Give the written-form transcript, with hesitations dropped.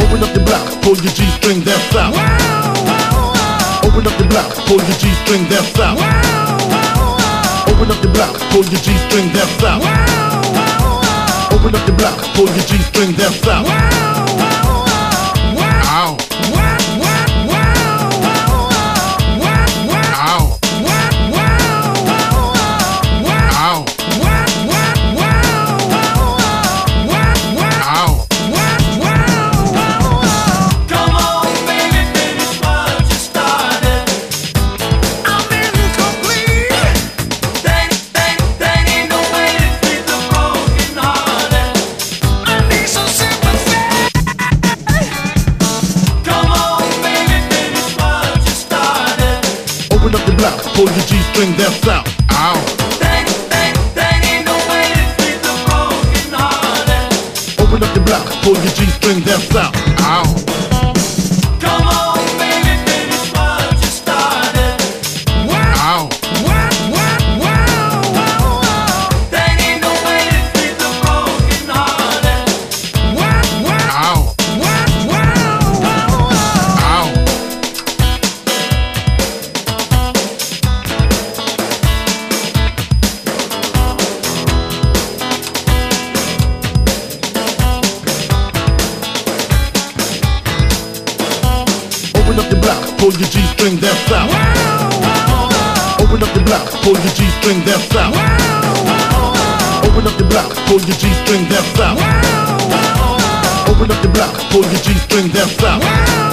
Open up the block, pull your G-string, that's out. Open up the block, pull your G-string, that's out. Open up the block, pull your G-string, that's out. Open up the block, pull your G-string, that's out. Ow. Open up the block, pull your G-string, that's out. Ow. That ain't no way to treat the broken hearted. Open up the block, pull your G-string, that's out. Ow. Come on, baby, finish what you started. Ow. That ain't no way to treat the broken hearted. Ow. Open up the block, pull your G-string, that's out. Open up the block, pull your G-string, that's out. Open up the block, pull your G-string, that's out. Open up the block, pull your G-string, that's out.